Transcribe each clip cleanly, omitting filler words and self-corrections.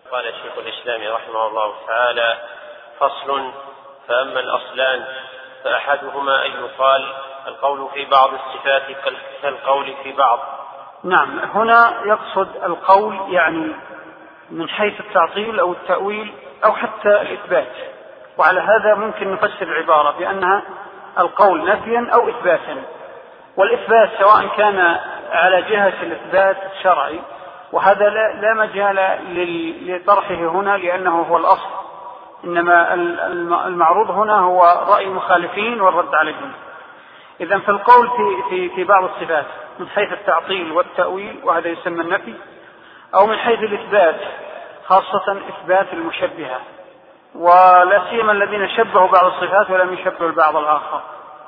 قال شيخ الإسلام رحمه الله تعالى: فصل: فأما الأصلان فأحدهما أن يقال القول في بعض الصفات كالقول في بعض. نعم، هنا يقصد القول يعني من حيث التعطيل أو التأويل أو حتى الإثبات، وعلى هذا ممكن نفسر العبارة بأنها القول نفيا أو إثباتا. والإثبات سواء كان على جهة الإثبات الشرعي، وهذا لا مجال لطرحه هنا لأنه هو الأصل، إنما المعروض هنا هو رأي المخالفين والرد عليهم. إذن فالقول في بعض الصفات من حيث التعطيل والتأويل، وهذا يسمى النفي، أو من حيث الإثبات خاصة إثبات المشبهة، ولا سيما الذين شبهوا بعض الصفات ولم يشبهوا البعض الآخر.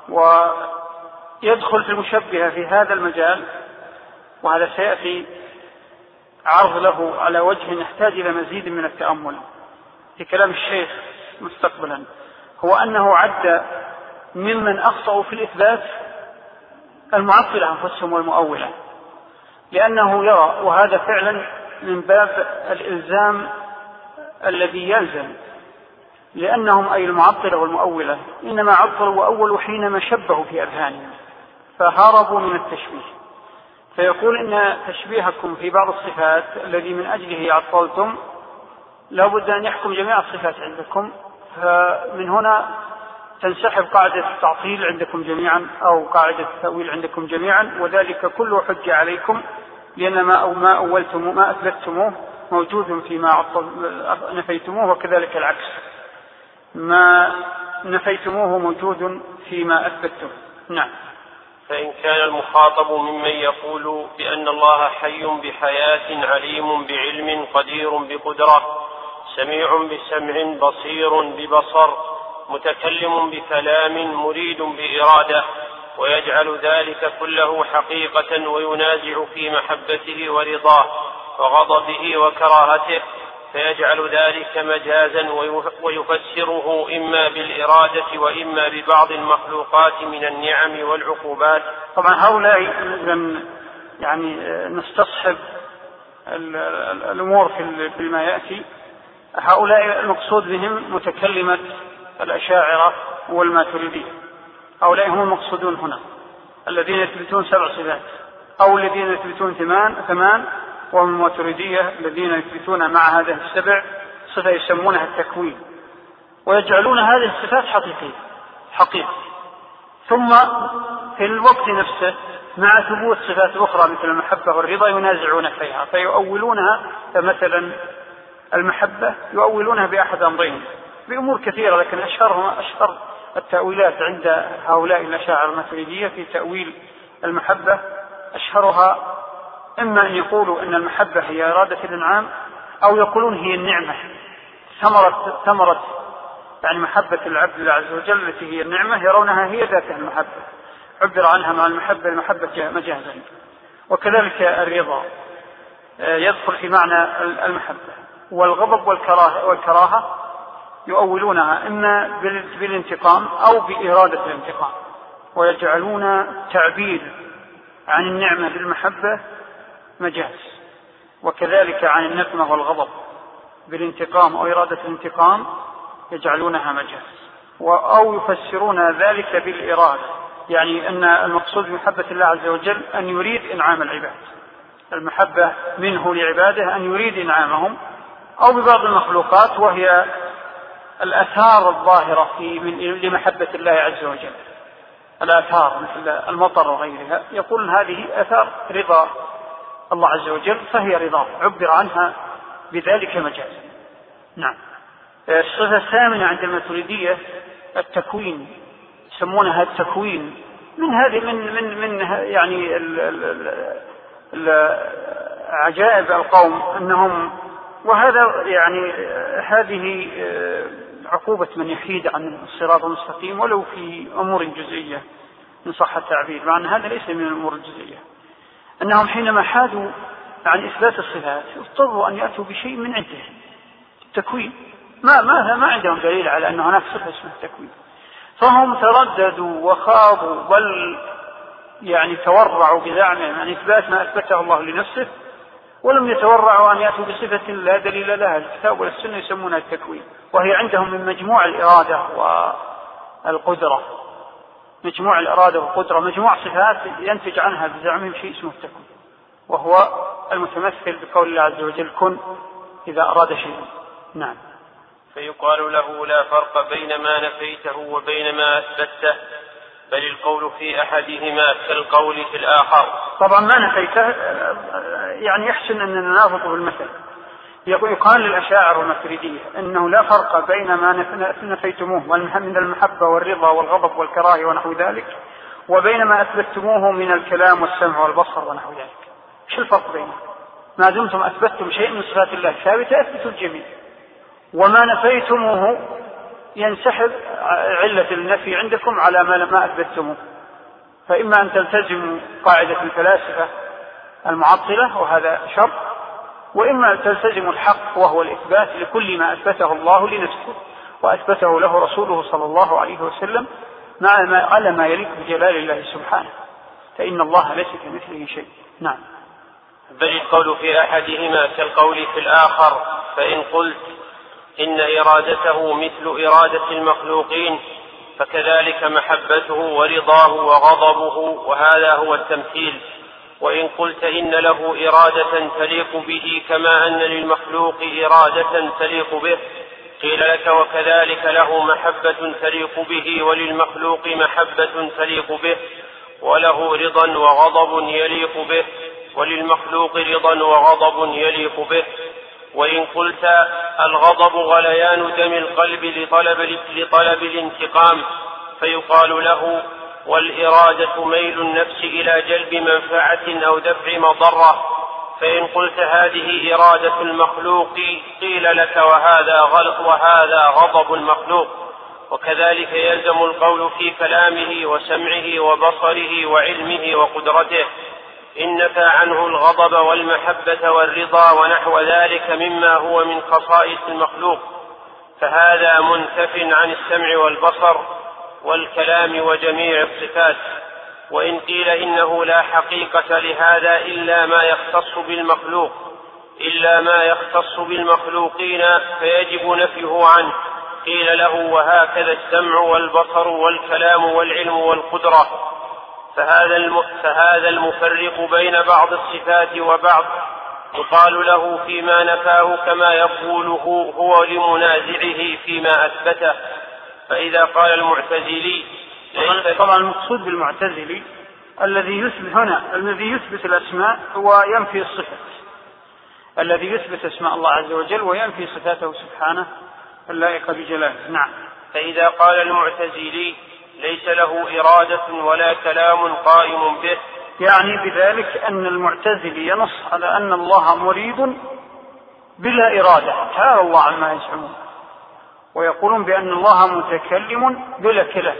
ويدخل في المشبهة في هذا المجال، وهذا سيأتي عرض له على وجه يحتاج إلى مزيد من التأمل في كلام الشيخ مستقبلا، هو أنه عد ممن أخطأوا في الإثبات المعطلة أنفسهم والمؤولة، لأنه يرى، وهذا فعلا من باب الإلزام الذي يلزم، لأنهم أي المعطلة والمؤولة إنما عطلوا وأولوا حينما شبهوا في أذهانهم فهربوا من التشبيه. فيقول إن تشبيهكم في بعض الصفات الذي من أجله عطلتم لا بد أن يحكم جميع الصفات عندكم، فمن هنا تنسحب قاعدة التعطيل عندكم جميعا أو قاعدة التأويل عندكم جميعا، وذلك كله حجة عليكم، لأن ما أولتم ما أثبتموه موجود فيما نفيتموه، وكذلك العكس، ما نفيتموه موجود فيما أثبتم. نعم. فإن كان المخاطب ممن يقول بأن الله حي بحياة، عليم بعلم، قدير بقدرة، سميع بسمع، بصير ببصر، متكلم بكلام، مريد بإرادة، ويجعل ذلك كله حقيقة وينازع في محبته ورضاه وغضبه وكراهته، فيجعل ذلك مجازا ويفسره إما بالإرادة وإما ببعض المخلوقات من النعم والعقوبات. طبعا هؤلاء يعني نستصحب الأمور فيما يأتي. هؤلاء المقصود بهم متكلمة الأشاعرة والماتريدية، هؤلاء هم المقصودون هنا، الذين يثبتون 7 صفات، أو الذين يثبتون 8، وهم الماتريدية الذين يثبتون مع هذه ال7 صفة يسمونها التكوين، ويجعلون هذه الصفات حقيقة. ثم في الوقت نفسه مع ثبوت صفات أخرى مثل المحبة والرضا ينازعون فيها، فيؤولونها. فمثلا المحبة يؤولونها بأحد أمرين، بأمور كثيرة، لكن أشهر التأويلات عند هؤلاء الأشاعرة الماتريدية في تأويل المحبة أشهرها إما أن يقولوا أن المحبة هي إرادة الإنعام، أو يقولون هي النعمة، ثمرة يعني محبة العبد لله عز وجل التي هي النعمة، يرونها هي ذات المحبة، عبر عنها مع المحبة مجازا. وكذلك الرضا يدخل في معنى المحبة. والغضب والكراهة يؤولونها إما بالانتقام أو بإرادة الانتقام، ويجعلون تعبير عن النعمة بالمحبة مجاز، وكذلك عن النقمة والغضب بالانتقام أو إرادة الانتقام يجعلونها مجاز، أو يفسرون ذلك بالإرادة، يعني أن المقصود بمحبة الله عز وجل أن يريد إنعام العباد، المحبة منه لعباده أن يريد إنعامهم، أو ببعض المخلوقات وهي الآثار الظاهرة لمحبة الله عز وجل، الآثار مثل المطر وغيرها، يقول هذه آثار رضا الله عز وجل فهي رضا، عبر عنها بذلك مجازا. نعم. الصفة الثامنة عند الماتريدية التكوين، يسمونها التكوين. من هذه من يعني عجائب القوم أنهم، وهذا يعني هذه عقوبة من يحيد عن الصراط المستقيم ولو في أمور جزئية إن صح التعبير، مع أن هذا ليس من الأمور الجزئية، أنهم حينما حادوا عن إثبات الصفات اضطروا أن يأتوا بشيء من عنده التكوين، ما عندهم دليل على أن هناك صفة اسمها التكوين، فهم ترددوا وخاضوا بل يعني تورعوا بزعمهم عن إثبات ما أثبته الله لنفسه، ولم يتورعوا أن يأتوا بصفة لا دليل لها الكتاب ولا السنة يسمونها التكوين، وهي عندهم من مجموع الإرادة والقدرة، مجموع الإرادة والقدرة مجموع صفات ينتج عنها بزعمهم شيء اسمه التكوين، وهو المتمثل بقول الله عز وجل كن إذا أراد شيئا. نعم. فيقال له لا فرق بين ما نفيته وبين ما أثبته، بل القول في أحدهما كالقول في الآخر. طبعا ما نفيته يعني يحسن أن نناظره بالمثل. يقال للأشاعرة والماتريدية أنه لا فرق بين ما نفيتموه من المحبة والرضا والغضب والكراهية ونحو ذلك وبين ما أثبتموه من الكلام والسمع والبصر ونحو ذلك. ايش الفرق بينه؟ ما دمتم أثبتتم شيء من صفات الله ثابتة أثبتوا الجميع، وما نفيتموه ينسحب علة النفي عندكم على ما أثبتموه. فإما أن تلتزموا قاعدة الفلاسفة المعطلة وهذا شر، وإما أن تلتزموا الحق وهو الإثبات لكل ما أثبته الله لنفسه وأثبته له رسوله صلى الله عليه وسلم على ما يليق بجلال الله سبحانه، فإن الله ليس كمثله شيء. نعم. بل القول في أحدهما كالقول في الآخر، فإن قلت إن إرادته مثل إرادة المخلوقين فكذلك محبته ورضاه وغضبه، وهذا هو التمثيل. وإن قلت إن له إرادة تليق به كما أن للمخلوق إرادة تليق به، قيل لك وكذلك له محبة تليق به وللمخلوق محبة تليق به، وله رضا وغضب يليق به وللمخلوق رضا وغضب يليق به. وإن قلت الغضب غليان دم القلب لطلب الانتقام، فيقال له والإرادة ميل النفس إلى جلب منفعة أو دفع مضرة، فإن قلت هذه إرادة المخلوق قيل لك وهذا غضب المخلوق. وكذلك يلزم القول في كلامه وسمعه وبصره وعلمه وقدرته إن نفى عنه الغضب والمحبة والرضا ونحو ذلك مما هو من خصائص المخلوق، فهذا منتف عن السمع والبصر والكلام وجميع الصفات. وإن قيل إنه لا حقيقة لهذا إلا ما يختص بالمخلوقين فيجب نفيه عنه، قيل له وهكذا السمع والبصر والكلام والعلم والقدرة. فهذا المفرق بين بعض الصفات وبعض يقال له فيما نفاه كما يقوله هو لمنازعه فيما أثبته. فإذا قال المعتزلي طبعا المقصود بالمعتزلي الذي يثبت الأسماء وينفي الصفات، الذي يثبت اسماء الله عز وجل وينفي صفاته سبحانه اللائقة بجلاله. نعم. فإذا قال المعتزلي ليس له إرادة ولا كلام قائم به، يعني بذلك أن المعتزلي ينص على أن الله مريد بلا إرادة تعالى الله عما يزعمون، ويقولون بأن الله متكلم بلا كلام.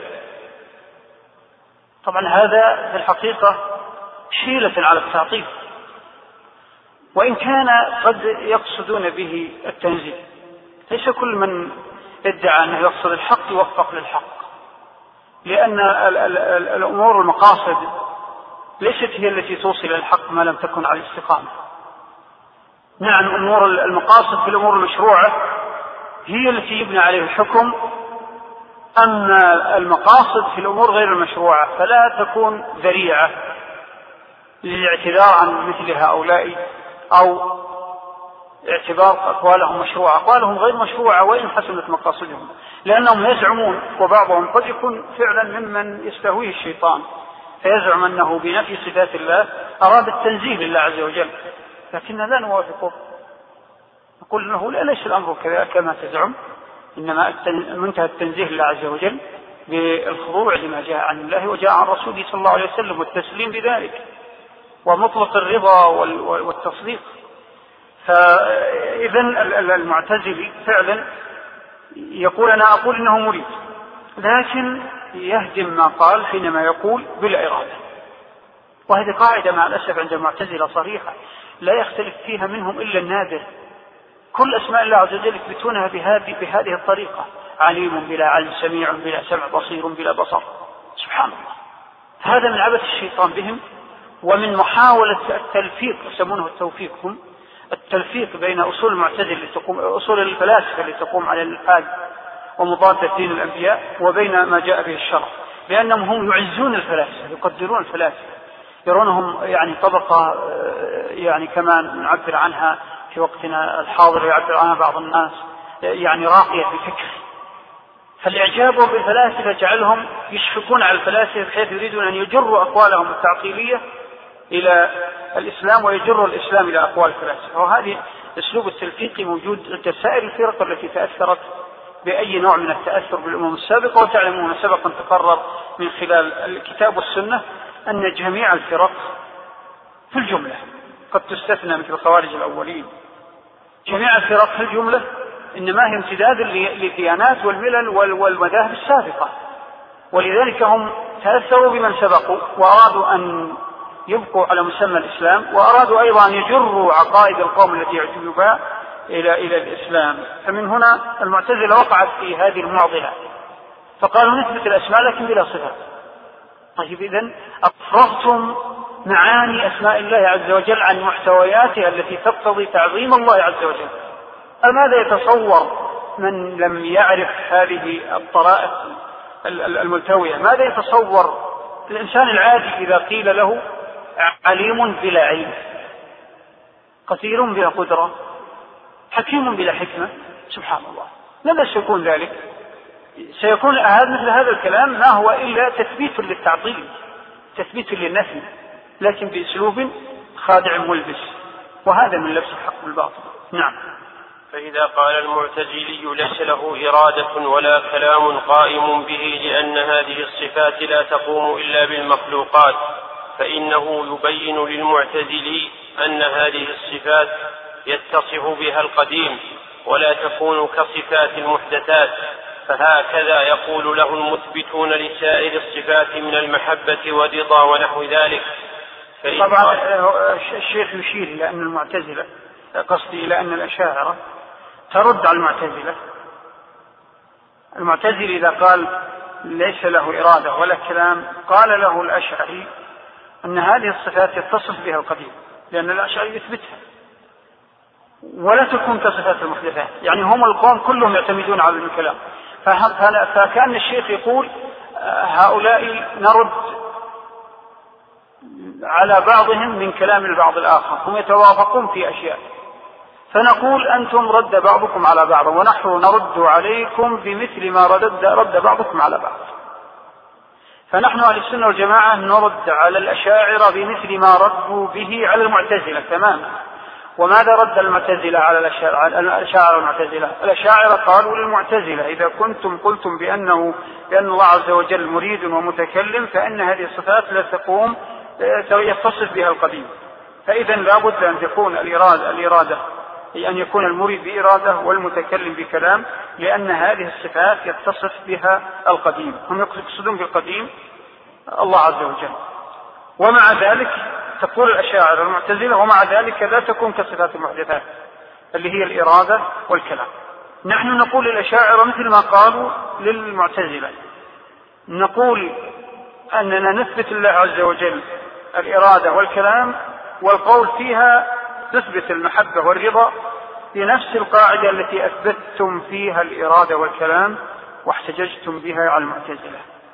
طبعا هذا في الحقيقة شيلة على التعطيل، وإن كان قد يقصدون به التنزيل. ليس كل من ادعى أنه يقصد الحق يوفق للحق، لأن الأمور المقاصد ليست هي التي توصل الحق ما لم تكن على الاستقامة. نعم أمور المقاصد في الأمور المشروعة هي التي يبنى عليه الحكم، أما المقاصد في الأمور غير المشروعة فلا تكون ذريعة للاعتذار عن مثل هؤلاء أو اعتبار أقوالهم مشروعة. أقوالهم غير مشروعة وإن حسنت مقاصدهم، لأنهم يزعمون وبعضهم قد يكون فعلا ممن يستهويه الشيطان فيزعم أنه بنفي صفات الله أراد التنزيه لله عز وجل، لكننا لا نوافقه، نقول أنه ليس الأمر كما تزعم، إنما منتهى التنزيه لله عز وجل بالخضوع لما جاء عن الله وجاء عن رسوله صلى الله عليه وسلم والتسليم بذلك ومطلق الرضا والتصديق. فإذا المعتزلي فعلا يقول أنا أقول إنه مريد، لكن يهدم ما قال حينما يقول بلا إرادة، وهذه قاعدة مع الأسف عند المعتزلة صريحة لا يختلف فيها منهم إلا النادر. كل أسماء الله عز وجل يثبتونها بهذه الطريقة: عليم بلا علم، سميع بلا سمع، بصير بلا بصر. سبحان الله، هذا من عبث الشيطان بهم ومن محاولة التلفيق، يسمونه التوفيق هم التلفيق بين أصول المعتزلة أصول الفلاسفة اللي تقوم على الإلحاد ومضادة دين الأنبياء وبين ما جاء به الشرع، لأنهم هم يعزون الفلاسفة، يقدرون الفلاسفة، يرونهم يعني طبقة يعني كما نعبر عنها في وقتنا الحاضر يعبر عنها بعض الناس يعني راقية في فكر. فالإعجاب بالفلاسفة جعلهم يشفقون على الفلاسفة بحيث يريدون أن يجروا أقوالهم التعطيلية إلى الإسلام ويجروا الإسلام إلى أقوال الفلاسفة. وهذه أسلوب التلفيق موجود عند سائر الفرق التي تأثرت بأي نوع من التأثر بالأمم السابقة. وتعلمون سبقا تقرر من خلال الكتاب والسنة أن جميع الفرق في الجملة، قد تستثنى مثل الخوارج الأولين، جميع الفرق في الجملة إنما هي امتداد للديانات والملل والمذاهب السابقة، ولذلك هم تأثروا بمن سبقوا وأرادوا أن يبقوا على مسمى الإسلام، وأرادوا أيضا أن يجروا عقائد القوم التي يعتبروا بها إلى الإسلام. فمن هنا المعتزلة وقعت في هذه المعضلة، فقالوا نثبت الأسماء لكن بلا صفات. طيب إذن أفرغتم معاني أسماء الله عز وجل عن محتوياتها التي تقتضي تعظيم الله عز وجل. ماذا يتصور من لم يعرف هذه الطرائق الملتوية؟ ماذا يتصور الإنسان العادي إذا قيل له عليم بلا علم، قدير بلا قدرة، حكيم بلا حكمة؟ سبحان الله، ماذا سيكون ذلك؟ سيكون مثل هذا الكلام ما هو إلا تثبيت للتعطيل، تثبيت للنفي، لكن بأسلوب خادع ملبس، وهذا من لبس الحق بالباطل. نعم. فإذا قال المعتزلي ليس له إرادة ولا كلام قائم به لأن هذه الصفات لا تقوم إلا بالمخلوقات، فإنه يبين للمعتزلي أن هذه الصفات يتصف بها القديم ولا تكون كصفات المحدثات، فهكذا يقول له المثبتون لسائر الصفات من المحبة والرضا ونحو ذلك. طبعا الشيخ يشير إلى أن المعتزلة، قصدي إلى أن الأشاعرة ترد على المعتزلة. المعتزلي إذا قال ليس له إرادة ولا كلام، قال له الأشعري أن هذه الصفات يتصف بها القديم، لأن الأشعري يثبتها، ولا تكون كصفات المحدثات. يعني هم القوم كلهم يعتمدون على الكلام، فكان الشيخ يقول هؤلاء نرد على بعضهم من كلام البعض الآخر، هم يتوافقون في أشياء، فنقول أنتم رد بعضكم على بعض ونحن نرد عليكم بمثل ما رد بعضكم على بعض. فنحن أهل السنة والجماعة نرد على الأشاعرة بمثل ما ردوا به على المعتزلة تماما. وماذا رد المعتزلة على الأشاعرة والمعتزلة؟ الأشاعرة قالوا للمعتزلة إذا كنتم قلتم بأن الله عز وجل مريد ومتكلم فإن هذه الصفات لا تقوم يتصف بها القديم، فإذا لابد أن تكون الإرادة أن يكون المريد بإرادة والمتكلم بكلام، لأن هذه الصفات يتصف بها القديم. هم يقصدون بالقديم الله عز وجل. ومع ذلك تقول الأشاعرة المعتزلة ومع ذلك لا تكون كصفات المحدثات اللي هي الإرادة والكلام. نحن نقول للأشاعرة مثل ما قالوا للمعتزلة، نقول أننا نثبت الله عز وجل الإرادة والكلام، والقول فيها تثبت المحبة والرضا بنفس القاعدة التي أثبتتم فيها الإرادة والكلام واحتججتم بها على المعتزلة.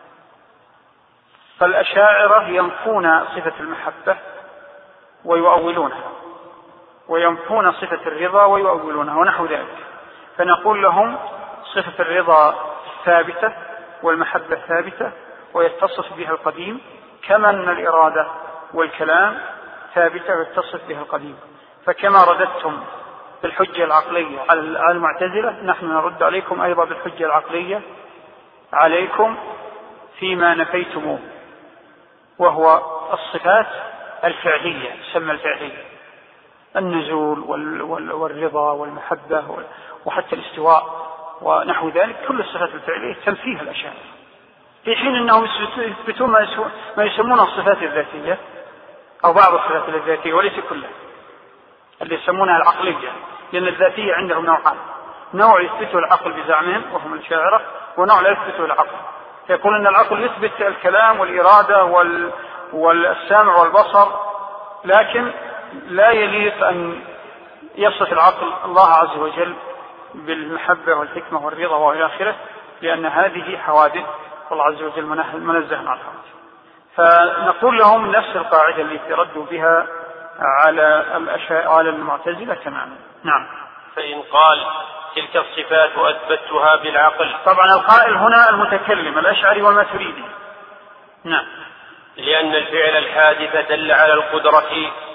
فالأشاعرة ينفون صفة المحبة ويؤولونها، وينفون صفة الرضا ويؤولونها ونحو ذلك. فنقول لهم صفة الرضا ثابتة والمحبة ثابتة ويتصف بها القديم، كما أن الإرادة والكلام ثابتة ويتصف بها القديم. فكما رددتم بالحجة العقلية على المعتزلة، نحن نرد عليكم أيضا بالحجة العقلية عليكم فيما نفيتموه، وهو الصفات الفعلية، تسمى الفعلية، النزول والرضا والمحبة وحتى الاستواء ونحو ذلك. كل الصفات الفعلية تنفيها الأشاعرة، في حين أنهم يثبتون ما يسمونه الصفات الذاتية أو بعض الصفات الذاتية وليس كلها، اللي يسمونها العقلية، لأن الذاتية عندهم نوعان، نوع يثبته العقل بزعمهم وهم الأشاعرة، ونوع لا يثبته العقل. يقول أن العقل يثبت الكلام والإرادة والسمع والبصر، لكن لا يليق أن يصف العقل الله عز وجل بالمحبة والحكمة والرضا وإلى آخره، لأن هذه حوادث الله عز وجل منزه عن الحوادث. فنقول لهم نفس القاعدة التي ردوا بها على المعتزلة تماما. نعم. فإن قال تلك الصفات أثبتها بالعقل، طبعا القائل هنا المتكلم الأشعري والماتريدي. نعم. لأن الفعل الحادث دل على القدرة،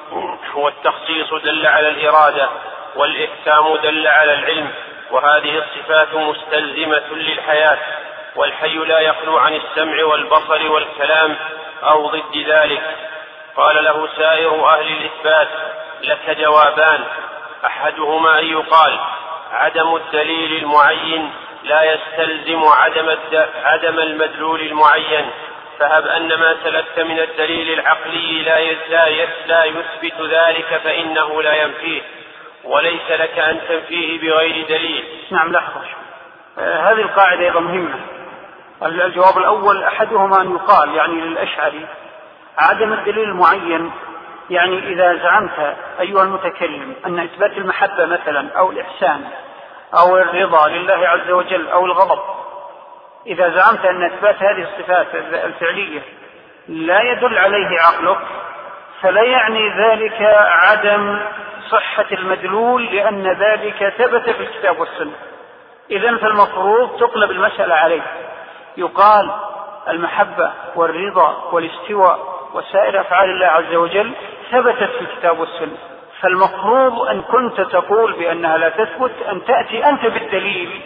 والتخصيص دل على الإرادة، والإحكام دل على العلم، وهذه الصفات مستلزمة للحياة، والحي لا يخلو عن السمع والبصر والكلام أو ضد ذلك. قال له سائر أهل الإثبات لك جوابان: أحدهما أن يقال عدم الدليل المعين لا يستلزم عدم المدلول المعين، فهب أن ما سلكت من الدليل العقلي لا يثبت ذلك فإنه لا ينفيه، وليس لك أن تنفيه بغير دليل. نعم. لحظة، هذه القاعدة أيضا مهمة. الجواب الأول أحدهما أن يقال يعني للأشعري عدم الدليل المعين، يعني إذا زعمت أيها المتكلم أن إثبات المحبة مثلا أو الإحسان أو الرضا لله عز وجل أو الغضب، إذا زعمت أن إثبات هذه الصفات الفعلية لا يدل عليه عقلك، فلا يعني ذلك عدم صحة المدلول، لأن ذلك ثبت في الكتاب والسنة. إذن فالمفروض تقلب المسألة عليه، يقال المحبة والرضا والاستواء وسائر أفعال الله عز وجل ثبتت في الكتاب والسنة، فالمفروض أن كنت تقول بأنها لا تثبت أن تأتي أنت بالدليل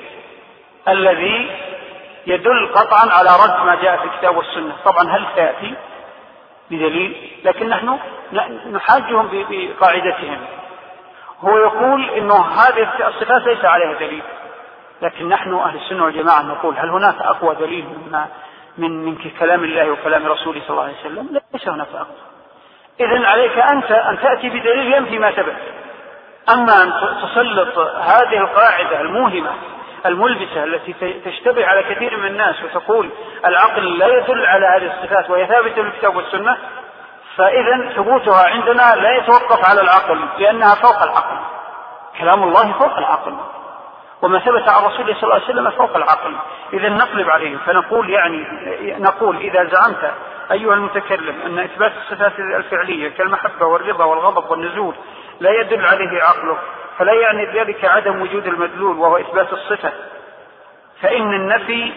الذي يدل قطعا على رد ما جاء في الكتاب والسنة. طبعا هل تأتي بدليل؟ لكن نحن نحاجهم بقاعدتهم. هو يقول إنه هذه الصفات ليس عليها دليل، لكن نحن أهل السنة والجماعة نقول هل هناك أقوى دليل من كلام الله وكلام رسوله صلى الله عليه وسلم؟ ليس هناك أقوى. إذن عليك أنت أن تأتي بدليل ينفي ما ثبت. أما أن تسلط هذه القاعدة الموهمة الملبسة التي تشتبه على كثير من الناس وتقول العقل لا يدل على هذه الصفات وهي ثابتة في الكتاب والسنة، فإذا ثبوتها عندنا لا يتوقف على العقل، لأنها فوق العقل. كلام الله فوق العقل، وما ثبت عن رسوله صلى الله عليه وسلم فوق العقل. إذا نقلب عليه فنقول نقول إذا زعمت أيها المتكلم أن إثبات الصفات الفعلية كالمحبة والرضا والغضب والنزول لا يدل عليه عقله، فلا يعني ذلك عدم وجود المدلول وهو إثبات الصفة، فإن النفي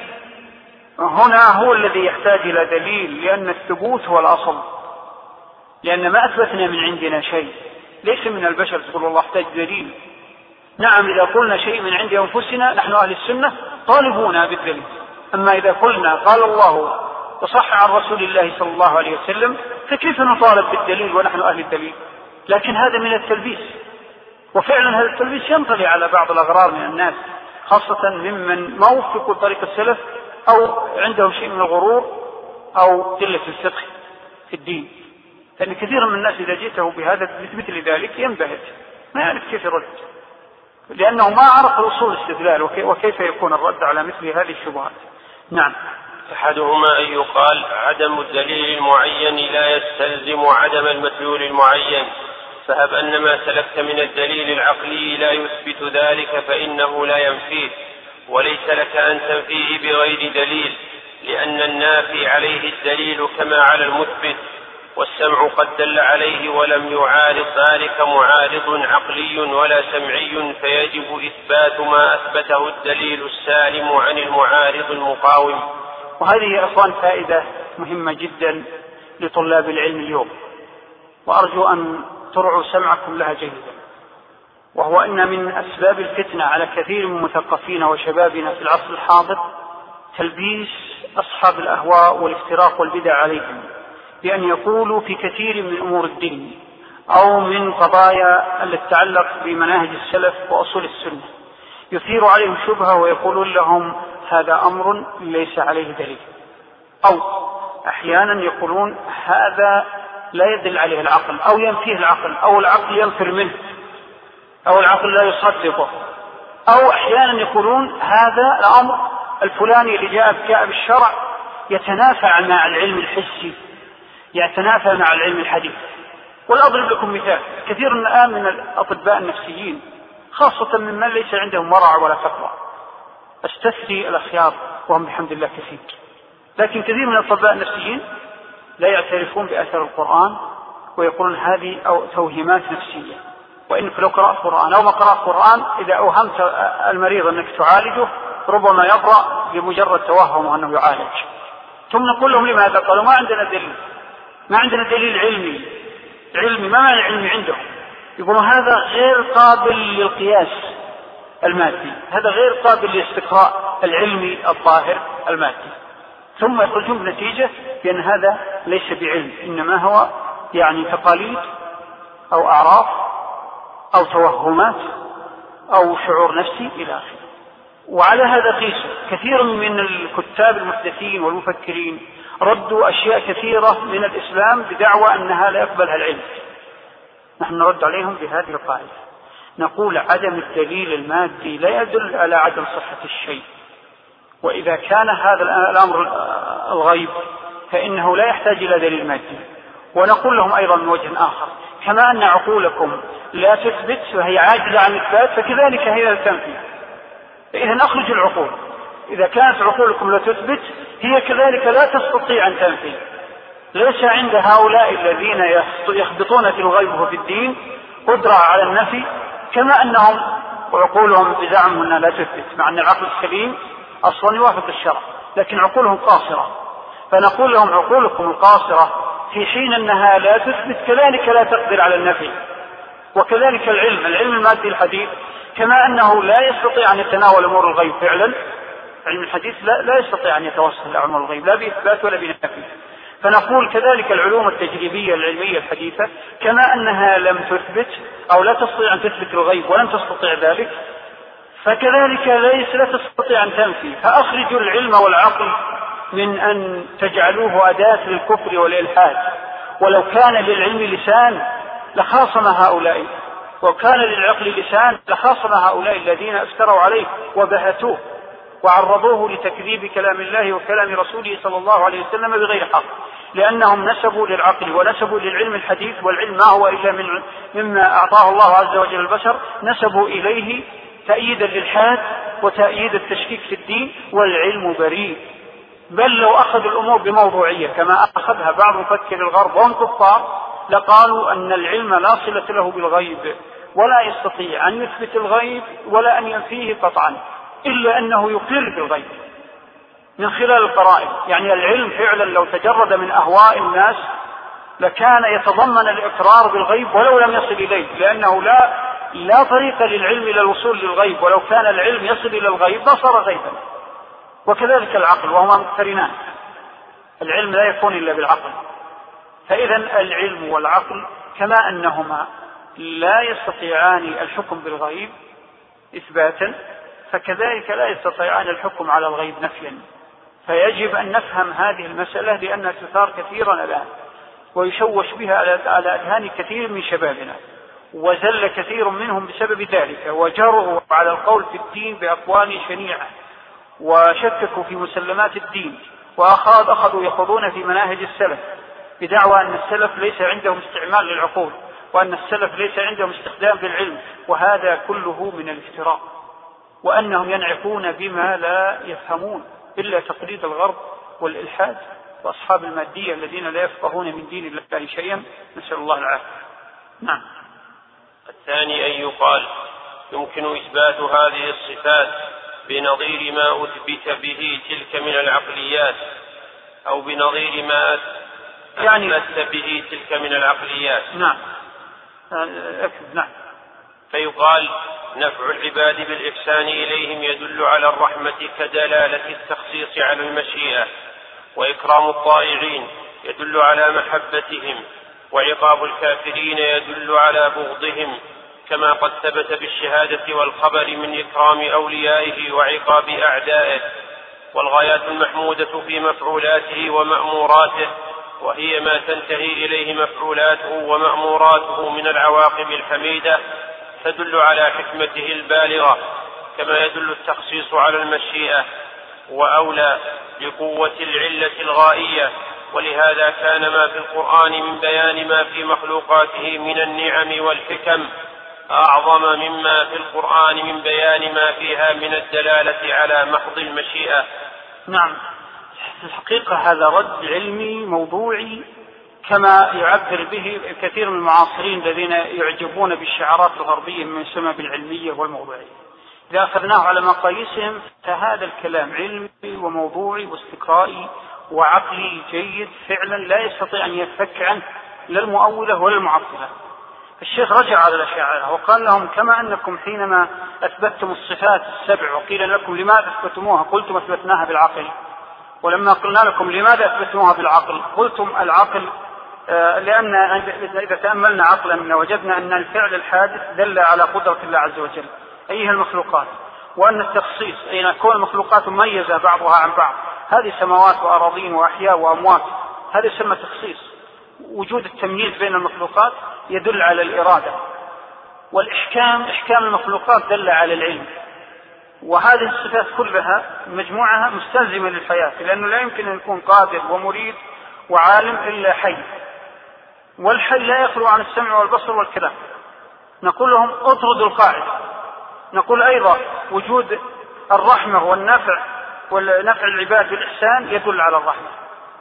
هنا هو الذي يحتاج إلى دليل، لأن الثبوت هو الأصل، لأن ما أثبتنا من عندنا شيء، ليس من البشر تقول الله احتاج دليل. نعم، إذا قلنا شيء من عند أنفسنا نحن أهل السنة طالبونا بالدليل، أما إذا قلنا قال الله وصح عن رسول الله صلى الله عليه وسلم فكيف نطالب بالدليل ونحن أهل الدليل؟ لكن هذا من التلبيس، وفعلا هذا التلبيس ينطلي على بعض الأغرار من الناس، خاصة ممن ما وفقوا طريق السلف أو عندهم شيء من الغرور أو قلة الفقه في الدين. لأن كثيرا من الناس إذا جئته بهذا مثل ذلك ينبهت، ما يعرف كيف يرد، لأنه ما عرف الأصول الاستدلال وكيف يكون الرد على مثل هذه الشبهات. نعم. أحدهما أن يقال عدم الدليل المعين لا يستلزم عدم المدلول المعين، فهب أن ما سلكت من الدليل العقلي لا يثبت ذلك فإنه لا ينفيه، وليس لك أن تنفيه بغير دليل، لأن النافي عليه الدليل كما على المثبت، والسمع قد دل عليه ولم يعارض ذلك معارض عقلي ولا سمعي، فيجب إثبات ما أثبته الدليل السالم عن المعارض المقاوم. وهذه يا أخوان فائدة مهمة جدا لطلاب العلم اليوم، وأرجو أن ترعوا سمعكم لها جيدا، وهو أن من أسباب الفتنة على كثير من مثقفين وشبابنا في العصر الحاضر تلبيس أصحاب الأهواء والافتراق والبدع عليهم، بأن يقولوا في كثير من أمور الدين أو من قضايا التي تتعلق بمناهج السلف وأصول السنة يثير عليهم شبهة ويقولون لهم هذا أمر ليس عليه دليل، أو أحيانا يقولون هذا لا يدل عليه العقل أو ينفيه العقل، أو العقل ينفر منه، أو العقل لا يصدقه، أو أحيانا يقولون هذا الأمر الفلاني اللي جاء بالشرع يتنافى مع العلم الحسي، يتنافى مع العلم الحديث، والأضرب لكم مثال: كثير الآن من الأطباء النفسيين خاصة ممن ليس عندهم ورع ولا تقوى، استثني الأخيار وهم بحمد الله كثير، لكن كثير من الأطباء النفسيين لا يعترفون بأثر القرآن ويقولون هذه أو توهيمات نفسية، وإنك لو قرأت قرآن أو ما قرأت قرآن إذا أوهمت المريض أنك تعالجه ربما يبرأ بمجرد توهم أنه يعالج. ثم نقول لهم لماذا؟ قالوا ما عندنا دليل علمي. ما معنى علمي عندهم؟ يقولون هذا غير قابل للقياس المادي، هذا غير قابل للاستقراء العلمي الظاهر المادي، ثم يخرجون بنتيجة بأن هذا ليس بعلم، إنما هو يعني تقاليد أو أعراف أو توهمات أو شعور نفسي إلى آخره. وعلى هذا قيسوا كثير من الكتاب المحدثين والمفكرين ردوا أشياء كثيرة من الإسلام بدعوى أنها لا يقبلها العلم. نحن نرد عليهم بهذه القاعدة، نقول عدم الدليل المادي لا يدل على عدم صحة الشيء، وإذا كان هذا الأمر الغيب فإنه لا يحتاج إلى دليل مادي. ونقول لهم أيضا من وجه آخر: كما أن عقولكم لا تثبت وهي عاجزة عن الإثبات فكذلك هي لا تنفي. إذا أخرج العقول، إذا كانت عقولكم لا تثبت هي كذلك لا تستطيع أن تنفي. ليس عند هؤلاء الذين يخبطون في الغيب وفي الدين قدرة على النفي، كما أنهم وعقولهم بزعمهم أنها لا تثبت، مع أن العقل السليم أصلا يوافق الشرع، لكن عقولهم قاصرة. فنقول لهم عقولكم القاصرة في حين أنها لا تثبت كذلك لا تقدر على النفي. وكذلك العلم المادي الحديث كما أنه لا يستطيع أن يتناول أمور الغيب فعلا، علم الحديث لا يستطيع أن يتوصل لأمور الغيب لا بإثبات ولا بنفي. فنقول كذلك العلوم التجريبية العلمية الحديثة كما أنها لم تثبت أو لا تستطيع أن تثبت الغيب ولم تستطيع ذلك فكذلك لا تستطيع أن تنفي. فأخرجوا العلم والعقل من أن تجعلوه أداة للكفر والإلحاد. ولو كان للعلم لسان لخاصم هؤلاء، وكان للعقل لسان لخاصم هؤلاء الذين افتروا عليه وبهتوه وعرضوه لتكذيب كلام الله وكلام رسوله صلى الله عليه وسلم بغير حق، لأنهم نسبوا للعقل ونسبوا للعلم الحديث، والعلم ما هو إلا مما أعطاه الله عز وجل البشر، نسبوا إليه تأييد الإلحاد وتأييد التشكيك في الدين، والعلم بريء. بل لو أخذوا الأمور بموضوعية كما أخذها بعض مفكر الغرب وهم كفار لقالوا أن العلم لا صلة له بالغيب ولا يستطيع أن يثبت الغيب ولا أن ينفيه قطعا، إلا أنه يقر بالغيب من خلال القرائن. يعني العلم فعلا لو تجرد من أهواء الناس لكان يتضمن الإقرار بالغيب ولو لم يصل إليه، لأنه لا طريق للعلم إلى الوصول للغيب، ولو كان العلم يصل إلى الغيب لصار غيبا. وكذلك العقل وهما مقترنان، العلم لا يكون إلا بالعقل. فإذا العلم والعقل كما أنهما لا يستطيعان الحكم بالغيب إثباتا فكذلك لا يستطيعان الحكم على الغيب نفيا. فيجب أن نفهم هذه المسألة لأنها تثار كثيرا الآن ويشوش بها على أذهان كثير من شبابنا، وزل كثير منهم بسبب ذلك، وجرؤوا على القول في الدين بأقوال شنيعة، وشككوا في مسلمات الدين، وأخذوا يخوضون في مناهج السلف بدعوى أن السلف ليس عندهم استعمال للعقول وأن السلف ليس عندهم استخدام للعلم، وهذا كله من الافتراء، وأنهم ينعقون بما لا يفهمون إلا تقليد الغرب والإلحاد وأصحاب المادية الذين لا يفقهون من دين الله شيئا، نسأل الله العافية. نعم. الثاني أن يقال يمكن إثبات هذه الصفات بنظير ما أثبت به تلك من العقليات أو بنظير ما أثبت به تلك من العقليات. نعم. نعم. فيقال نفع العباد بالإحسان إليهم يدل على الرحمة كدلالة التخصيص على المشيئة، وإكرام الطائعين يدل على محبتهم، وعقاب الكافرين يدل على بغضهم، كما قد ثبت بالشهادة والخبر من إكرام أوليائه وعقاب أعدائه. والغايات المحمودة في مفعولاته ومأموراته، وهي ما تنتهي إليه مفعولاته ومأموراته من العواقب الحميدة، تدل على حكمته البالغة، كما يدل التخصيص على المشيئة، وأولى لقوة العلة الغائية ولهذا كان ما في القرآن من بيان ما في مخلوقاته من النعم والحكم أعظم مما في القرآن من بيان ما فيها من الدلالة على محض المشيئة. نعم، في الحقيقة هذا رد علمي موضوعي كما يعبر به كثير من المعاصرين الذين يعجبون بالشعارات الغربية من يسمى بالعلمية والموضوعية. إذا أخذناه على مقاييسهم فهذا الكلام علمي وموضوعي واستقرائي وعقلي جيد فعلا لا يستطيع أن يفك عنه لا المؤولة ولا المعطلة. الشيخ رجع على الأشاعرة وقال لهم كما أنكم حينما أثبتتم الصفات السبع وقيل لكم لماذا أثبتموها قلتم أثبتناها بالعقل، ولما قلنا لكم لماذا أثبتموها بالعقل قلتم العقل لأن إذا تأملنا عقلا وجدنا أن الفعل الحادث دل على قدرة الله عز وجل أيها المخلوقات، وأن التخصيص أي كون المخلوقات مميزة بعضها عن بعض، هذه سماوات وأراضين وأحياء وأموات، هذا يسمى تخصيص. وجود التمييز بين المخلوقات يدل على الإرادة، والإحكام إحكام المخلوقات دل على العلم. وهذه الصفات كلها مجموعها مستلزمة للحياة، لأنه لا يمكن أن يكون قادر ومريد وعالم إلا حي، والحي لا يخلو عن السمع والبصر والكلام. نقول لهم اطردوا القاعدة. نقول أيضا وجود الرحمة والنفع والنفع العباد بالإحسان يدل على الرحمة،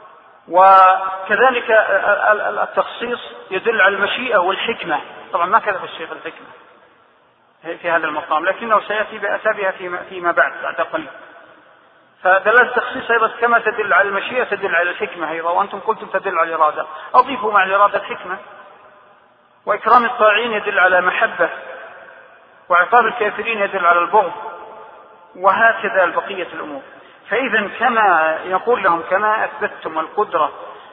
وكذلك التخصيص يدل على المشيئة والحكمة. طبعا ما كذب الشيخ الحكمة في هذا المقام، لكنه سيأتي بها فيما بعد قليل. فدلالة التخصيص أيضا كما تدل على المشيئة تدل على الحكمة أيضا، وأنتم قلتم تدل على الإرادة، أضيفوا مع الإرادة الحكمة. وإكرام الطاعين يدل على محبة، وعقاب الكافرين يدل على البغض، وهكذا بقية الأمور. فإذا كما يقول لهم كما أثبتتم القدرة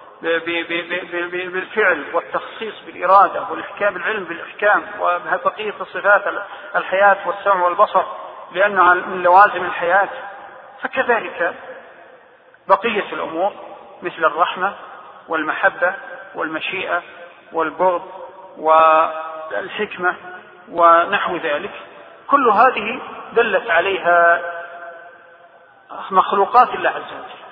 بالفعل والتخصيص بالإرادة والإحكام بالعلم بالإحكام وبقية الصفات الحياة والسمع والبصر لأنها من لوازم الحياة، فكذلك بقية الأمور مثل الرحمة والمحبة والمشيئة والبغض والحكمة ونحو ذلك، كل هذه دلت عليها مخلوقات الله عز وجل،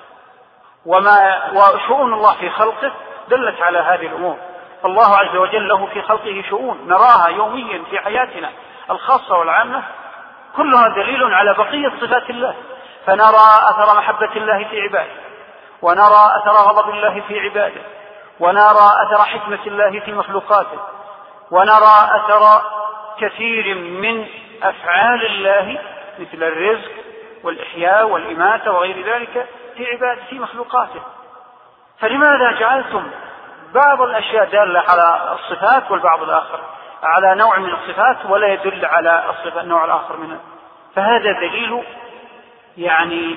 وشؤون الله في خلقه دلت على هذه الأمور. الله عز وجل له في خلقه شؤون نراها يوميا في حياتنا الخاصة والعامة، كلها دليل على بقية صفات الله. فنرى أثر محبة الله في عباده، ونرى أثر غضب الله في عباده، ونرى أثر حكمة الله في مخلوقاته، ونرى أثر كثير من أفعال الله مثل الرزق والإحياء والإماتة وغير ذلك في عباده في مخلوقاته. فلماذا جعلتم بعض الأشياء دالة على الصفات والبعض الآخر على نوع من الصفات ولا يدل على النوع الآخر منها؟ فهذا دليل يعني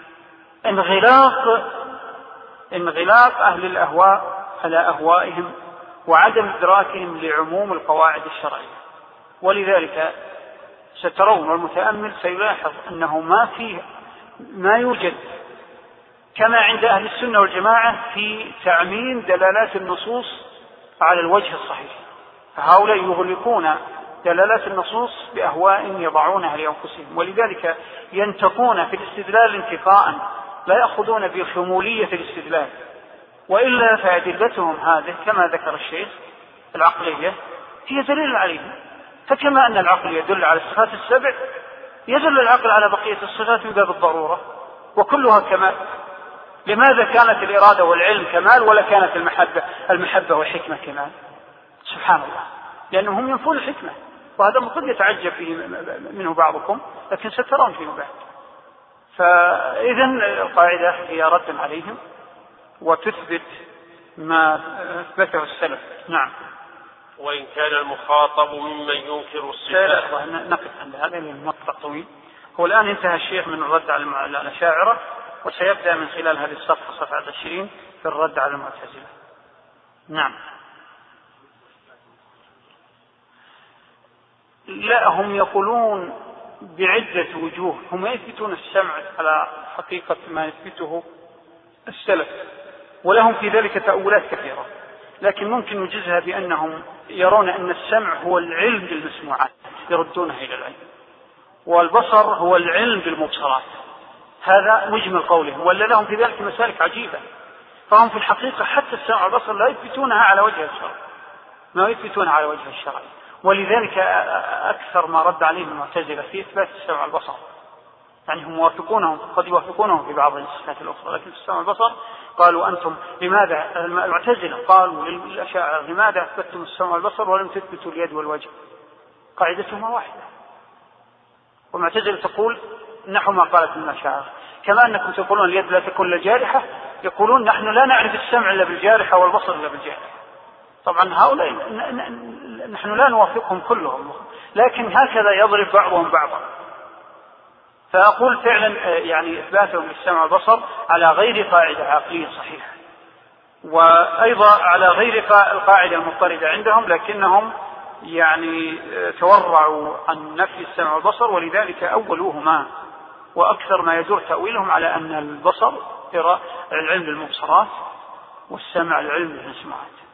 انغلاق أهل الأهواء على أهوائهم وعدم إدراكهم لعموم القواعد الشرعية. ولذلك سترون والمتأمل سيلاحظ أنه ما يوجد كما عند أهل السنة والجماعة في تعميم دلالات النصوص على الوجه الصحيح. فهؤلاء يغلقون دلالات النصوص بأهواء يضعونها لأنفسهم، ولذلك ينتقون في الاستدلال انتقاء لا يأخذون بشمولية الاستدلال، وإلا فأدلتهم هذه كما ذكر الشيخ العقلية هي دليل عليها. فكما أن العقل يدل على الصفات السبع يدل العقل على بقية الصفات من باب الضرورة، وكلها كمال. لماذا كانت الإرادة والعلم كمال ولا كانت المحبة والحكمة كمال؟ سبحان الله، لأنهم ينفون الحكمة، وهذا قد يتعجب فيه منه بعضكم، لكن سترون فيه بعد. فإذا القاعدة هي رد عليهم وتثبت ما أثبته السلف. نعم. وإن كان المخاطب ممن ينكر الصفات. نقف عند هذا المقطع طويل. هو الآن انتهى الشيخ من الرد على الأشاعرة، وسيبدأ من خلال هذه الصفحة صفحة 20 في الرد على المعتزلة. نعم. لا، هم يقولون بعدة وجوه. هم يثبتون السمع على حقيقة ما يثبته السلف، ولهم في ذلك تأولات كثيرة، لكن ممكن نجزها بأنهم يرون أن السمع هو العلم بالمسموعات يردونها إلى العلم، والبصر هو العلم بالمبصرات. هذا مجمل قولهم، ولا لهم في ذلك مسالك عجيبة. فهم في الحقيقة حتى السمع والبصر لا يثبتونها على وجه الشرع، ما يثبتونها على وجه الشرع. ولذلك أكثر ما رد عليهم المعتزلة في إثبات السمع والبصر، يعني هم موافقونهم، قد يوافقونهم في بعض الصفات الأخرى، لكن في السمع والبصر قالوا أنتم لماذا، المعتزلة قالوا للأشاعرة لماذا أثبتتم السمع والبصر ولم تثبتوا اليد والوجه؟ قاعدتهما واحدة. والمعتزلة تقول نحو ما قالت الأشاعرة، كما أنكم تقولون اليد لا تكون إلا جارحة، يقولون نحن لا نعرف السمع إلا بالجارحة والبصر إلا بالجارحة. طبعا هؤلاء نحن لا نوافقهم كلهم، لكن هكذا يضرب بعضهم بعضا. فأقول فعلا يعني إثباتهم للسمع والبصر على غير قاعدة عقلية صحيحة، وأيضا على غير القاعدة المضطردة عندهم، لكنهم يعني تورعوا عن نفي السمع والبصر، ولذلك أولوهما وأكثر ما يدور تأويلهم على أن البصر العلم بالمبصرات والسمع العلم بالمسموعات.